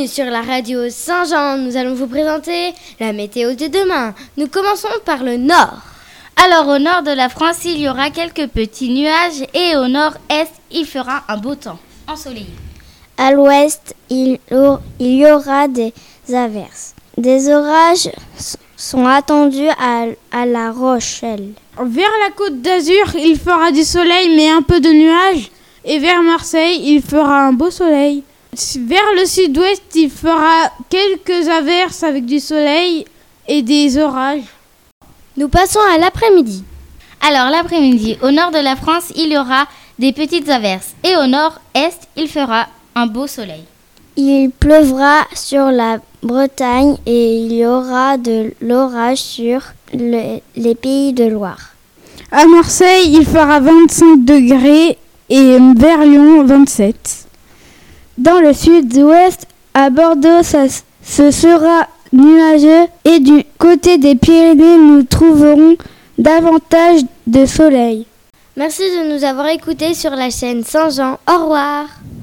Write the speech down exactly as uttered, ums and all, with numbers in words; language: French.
Bienvenue sur la radio Saint-Jean. Nous allons vous présenter la météo de demain. Nous commençons par le nord. Alors au nord de la France, il y aura quelques petits nuages et au nord-est, il fera un beau temps, ensoleillé. À l'ouest, il y aura des averses. Des orages sont attendus à, à La Rochelle. Vers la côte d'Azur, il fera du soleil mais un peu de nuages. Et vers Marseille, il fera un beau soleil. Vers le sud-ouest, il fera quelques averses avec du soleil et des orages. Nous passons à l'après-midi. Alors l'après-midi, au nord de la France, il y aura des petites averses. Et au nord-est, il fera un beau soleil. Il pleuvra sur la Bretagne et il y aura de l'orage sur le, les pays de Loire. À Marseille, il fera vingt-cinq degrés et vers Lyon, vingt-sept. Dans le sud-ouest, à Bordeaux, ça, ce sera nuageux et du côté des Pyrénées, nous trouverons davantage de soleil. Merci de nous avoir écoutés sur la chaîne Saint-Jean. Au revoir.